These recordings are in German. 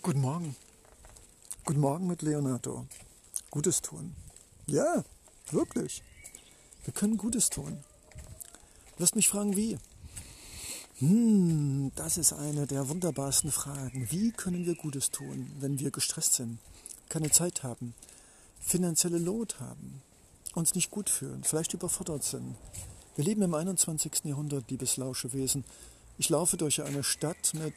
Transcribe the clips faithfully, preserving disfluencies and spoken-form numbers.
Guten Morgen. Guten Morgen mit Leonardo. Gutes tun. Ja, wirklich. Wir können Gutes tun. Wirst mich fragen, wie? Hm, das ist eine der wunderbarsten Fragen. Wie können wir Gutes tun, wenn wir gestresst sind, keine Zeit haben, finanzielle Not haben, uns nicht gut fühlen, vielleicht überfordert sind? Wir leben im einundzwanzigsten Jahrhundert, liebes Lauschewesen. Ich laufe durch eine Stadt mit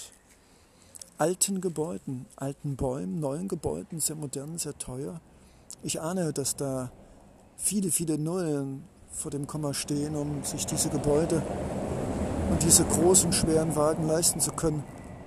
alten Gebäuden, alten Bäumen, neuen Gebäuden, sehr modern, sehr teuer. Ich ahne, dass da viele, viele Nullen vor dem Komma stehen, um sich diese Gebäude und diese großen, schweren Wagen leisten zu können.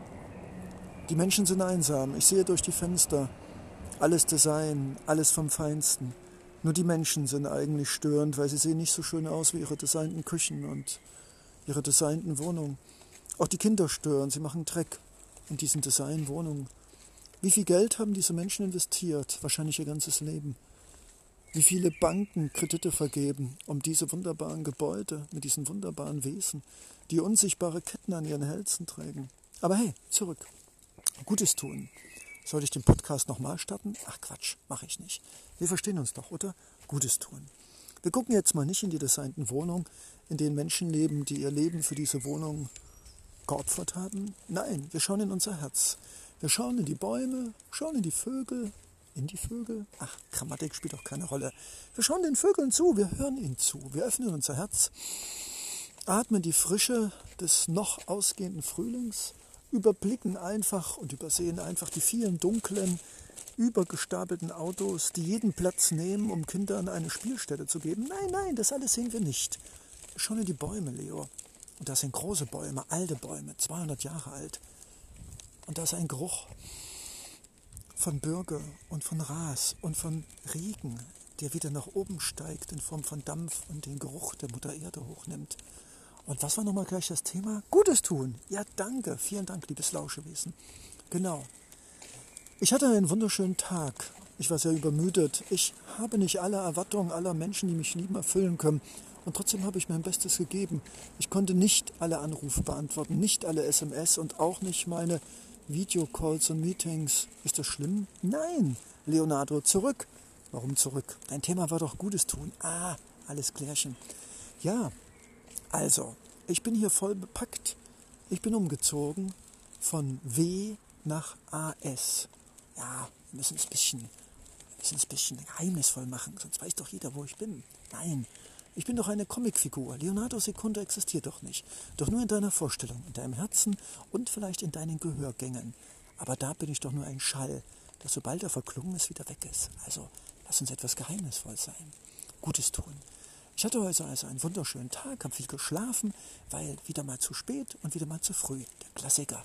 Die Menschen sind einsam. Ich sehe durch die Fenster alles Design, alles vom Feinsten. Nur die Menschen sind eigentlich störend, weil sie sehen nicht so schön aus wie ihre designten Küchen und ihre designten Wohnungen. Auch die Kinder stören, sie machen Dreck in diesen Designwohnungen. Wie viel Geld haben diese Menschen investiert? Wahrscheinlich ihr ganzes Leben. Wie viele Banken Kredite vergeben, um diese wunderbaren Gebäude mit diesen wunderbaren Wesen, die unsichtbare Ketten an ihren Hälsen tragen. Aber hey, zurück. Gutes tun. Soll ich den Podcast nochmal starten? Ach Quatsch, mache ich nicht. Wir verstehen uns doch, oder? Gutes tun. Wir gucken jetzt mal nicht in die designten Wohnungen, in denen Menschen leben, die ihr Leben für diese Wohnung geopfert haben. Nein, wir schauen in unser Herz. Wir schauen in die Bäume, schauen in die Vögel, in die Vögel. Ach, Grammatik spielt auch keine Rolle. Wir schauen den Vögeln zu, wir hören ihnen zu. Wir öffnen unser Herz, atmen die Frische des noch ausgehenden Frühlings, überblicken einfach und übersehen einfach die vielen dunklen, übergestapelten Autos, die jeden Platz nehmen, um Kindern eine Spielstätte zu geben. Nein, nein, das alles sehen wir nicht. Wir schauen in die Bäume, Leo. Und das sind große Bäume, alte Bäume, zweihundert Jahre alt. Und da ist ein Geruch von Birke und von Ras und von Regen, der wieder nach oben steigt in Form von Dampf und den Geruch der Mutter Erde hochnimmt. Und was war nochmal gleich das Thema? Gutes tun. Ja, danke. Vielen Dank, liebes Lauschewesen. Genau. Ich hatte einen wunderschönen Tag. Ich war sehr übermüdet. Ich habe nicht alle Erwartungen aller Menschen, die mich lieben, erfüllen können. Und trotzdem habe ich mein Bestes gegeben. Ich konnte nicht alle Anrufe beantworten, nicht alle S M S und auch nicht meine Videocalls und Meetings. Ist das schlimm? Nein, Leonardo, zurück. Warum zurück? Dein Thema war doch Gutes tun. Ah, alles klärchen. Ja, also, ich bin hier voll bepackt. Ich bin umgezogen von W nach A S. Ja, wir müssen es ein bisschen, wir müssen es ein bisschen geheimnisvoll machen, sonst weiß doch jeder, wo ich bin. Nein. Ich bin doch eine Comicfigur. Leonardo Secundo existiert doch nicht. Doch nur in deiner Vorstellung, in deinem Herzen und vielleicht in deinen Gehörgängen. Aber da bin ich doch nur ein Schall, das sobald er verklungen ist, wieder weg ist. Also lass uns etwas geheimnisvoll sein. Gutes tun. Ich hatte heute also einen wunderschönen Tag, habe viel geschlafen, weil wieder mal zu spät und wieder mal zu früh. Der Klassiker.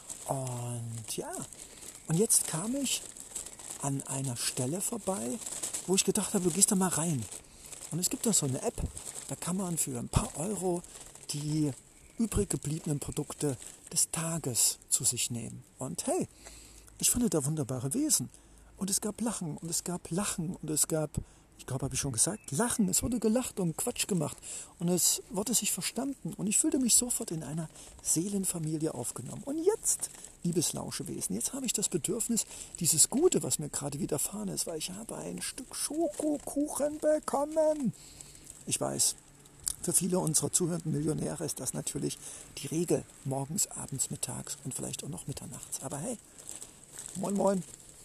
Und ja, und jetzt kam ich an einer Stelle vorbei, wo ich gedacht habe, du gehst da mal rein. Und es gibt da so eine App, da kann man für ein paar Euro die übrig gebliebenen Produkte des Tages zu sich nehmen. Und hey, ich fand da wunderbare Wesen. Und es gab Lachen und es gab Lachen und es gab, ich glaube, habe ich schon gesagt, Lachen. Es wurde gelacht und Quatsch gemacht und es wurde sich verstanden. Und ich fühlte mich sofort in einer Seelenfamilie aufgenommen. Und jetzt, liebes Lauschewesen, jetzt habe ich das Bedürfnis, dieses Gute, was mir gerade widerfahren ist, weil ich habe ein Stück Schokokuchen bekommen. Ich weiß, für viele unserer zuhörenden Millionäre ist das natürlich die Regel. Morgens, abends, mittags und vielleicht auch noch mitternachts. Aber hey, moin moin.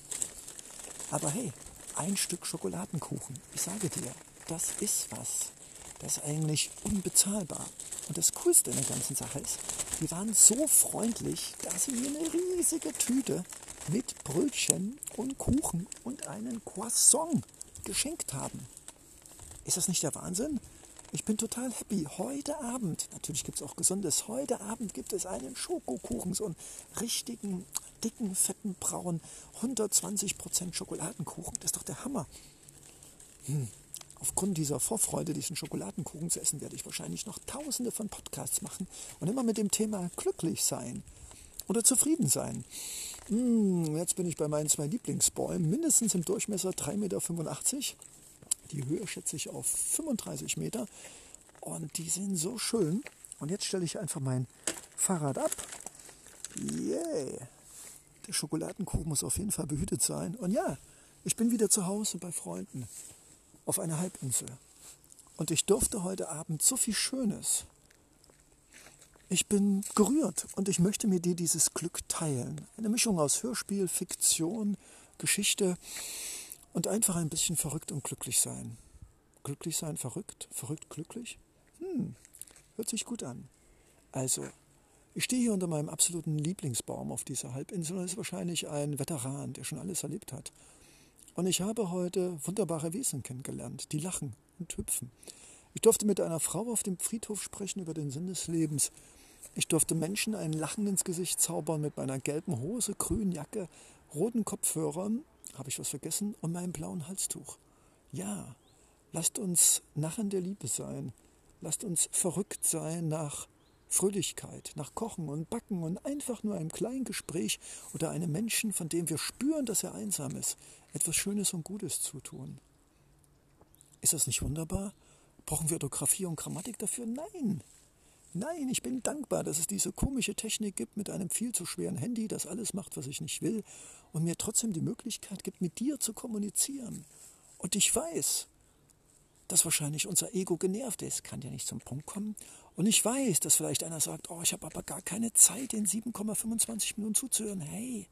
Aber hey, ein Stück Schokoladenkuchen. Ich sage dir, das ist was. Das ist eigentlich unbezahlbar. Und das Coolste in der ganzen Sache ist, die waren so freundlich, dass sie mir eine riesige Tüte mit Brötchen und Kuchen und einen Croissant geschenkt haben. Ist das nicht der Wahnsinn? Ich bin total happy. Heute Abend, natürlich gibt es auch Gesundes, heute Abend gibt es einen Schokokuchen, so einen richtigen, dicken, fetten, braunen, hundertzwanzig Prozent Schokoladenkuchen. Das ist doch der Hammer. Hm. Aufgrund dieser Vorfreude, diesen Schokoladenkuchen zu essen, werde ich wahrscheinlich noch tausende von Podcasts machen und immer mit dem Thema glücklich sein oder zufrieden sein. Hm, jetzt bin ich bei meinen zwei Lieblingsbäumen, mindestens im Durchmesser drei Komma fünfundachtzig Meter. Die Höhe schätze ich auf fünfunddreißig Meter und die sind so schön. Und jetzt stelle ich einfach mein Fahrrad ab. Yeah. Der Schokoladenkuchen muss auf jeden Fall behütet sein. Und ja, ich bin wieder zu Hause bei Freunden auf einer Halbinsel. Und ich durfte heute Abend so viel Schönes. Ich bin gerührt und ich möchte mit dir dieses Glück teilen. Eine Mischung aus Hörspiel, Fiktion, Geschichte und einfach ein bisschen verrückt und glücklich sein. Glücklich sein, verrückt, verrückt, glücklich? Hm, hört sich gut an. Also, ich stehe hier unter meinem absoluten Lieblingsbaum auf dieser Halbinsel und es ist wahrscheinlich ein Veteran, der schon alles erlebt hat. Und ich habe heute wunderbare Wesen kennengelernt, die lachen und hüpfen. Ich durfte mit einer Frau auf dem Friedhof sprechen über den Sinn des Lebens. Ich durfte Menschen ein Lachen ins Gesicht zaubern mit meiner gelben Hose, grünen Jacke, roten Kopfhörern, habe ich was vergessen, und meinem blauen Halstuch. Ja, lasst uns Narren der Liebe sein. Lasst uns verrückt sein nach Fröhlichkeit, nach Kochen und Backen und einfach nur einem kleinen Gespräch oder einem Menschen, von dem wir spüren, dass er einsam ist, etwas Schönes und Gutes zutun. Ist das nicht wunderbar? Brauchen wir Orthographie und Grammatik dafür? Nein! Nein, ich bin dankbar, dass es diese komische Technik gibt mit einem viel zu schweren Handy, das alles macht, was ich nicht will und mir trotzdem die Möglichkeit gibt, mit dir zu kommunizieren. Und ich weiß, dass wahrscheinlich unser Ego genervt ist, kann ja nicht zum Punkt kommen. Und ich weiß, dass vielleicht einer sagt, oh, ich habe aber gar keine Zeit, in sieben Komma fünfundzwanzig Minuten zuzuhören. Hey,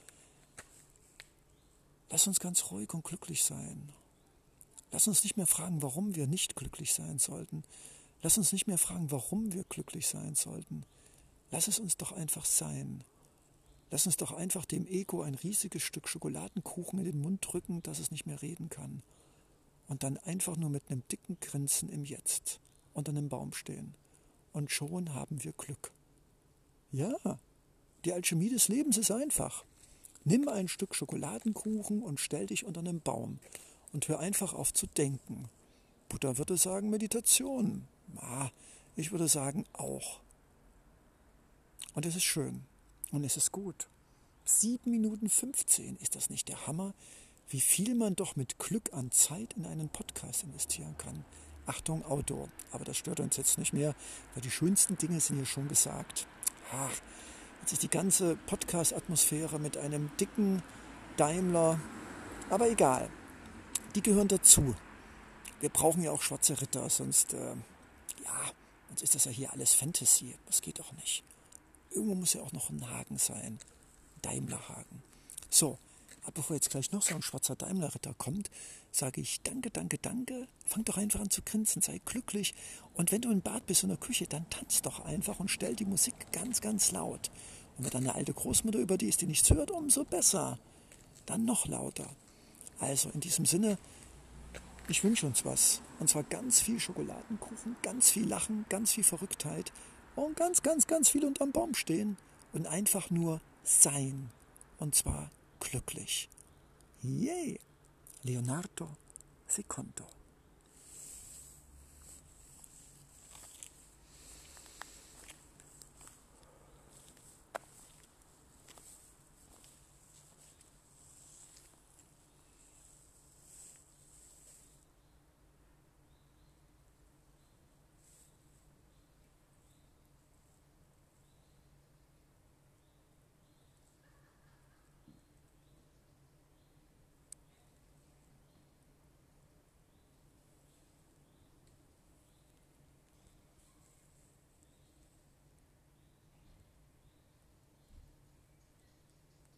lass uns ganz ruhig und glücklich sein. Lass uns nicht mehr fragen, warum wir nicht glücklich sein sollten. Lass uns nicht mehr fragen, warum wir glücklich sein sollten. Lass es uns doch einfach sein. Lass uns doch einfach dem Ego ein riesiges Stück Schokoladenkuchen in den Mund drücken, dass es nicht mehr reden kann. Und dann einfach nur mit einem dicken Grinsen im Jetzt unter einem Baum stehen. Und schon haben wir Glück. Ja, die Alchemie des Lebens ist einfach. Nimm ein Stück Schokoladenkuchen und stell dich unter einem Baum und hör einfach auf zu denken. Buddha würde sagen Meditation. Ah, ich würde sagen auch. Und es ist schön und es ist gut. sieben Minuten fünfzehn, ist das nicht der Hammer? Wie viel man doch mit Glück an Zeit in einen Podcast investieren kann. Achtung, Outdoor. Aber das stört uns jetzt nicht mehr, weil die schönsten Dinge sind hier schon gesagt. Ach, jetzt ist die ganze Podcast-Atmosphäre mit einem dicken Daimler. Aber egal, die gehören dazu. Wir brauchen ja auch schwarze Ritter, sonst, äh, ja, sonst ist das ja hier alles Fantasy. Das geht doch nicht. Irgendwo muss ja auch noch ein Haken sein. Daimlerhaken. So. Aber bevor jetzt gleich noch so ein schwarzer Daimler-Ritter kommt, sage ich danke, danke, danke. Fang doch einfach an zu grinsen, sei glücklich. Und wenn du im Bad bist in der Küche, dann tanz doch einfach und stell die Musik ganz, ganz laut. Und wenn deine alte Großmutter über die ist, die nichts hört, umso besser. Dann noch lauter. Also in diesem Sinne, ich wünsche uns was. Und zwar ganz viel Schokoladenkuchen, ganz viel Lachen, ganz viel Verrücktheit und ganz, ganz, ganz viel unterm Baum stehen und einfach nur sein. Und zwar glücklich. Yay! Leonardo Secondo.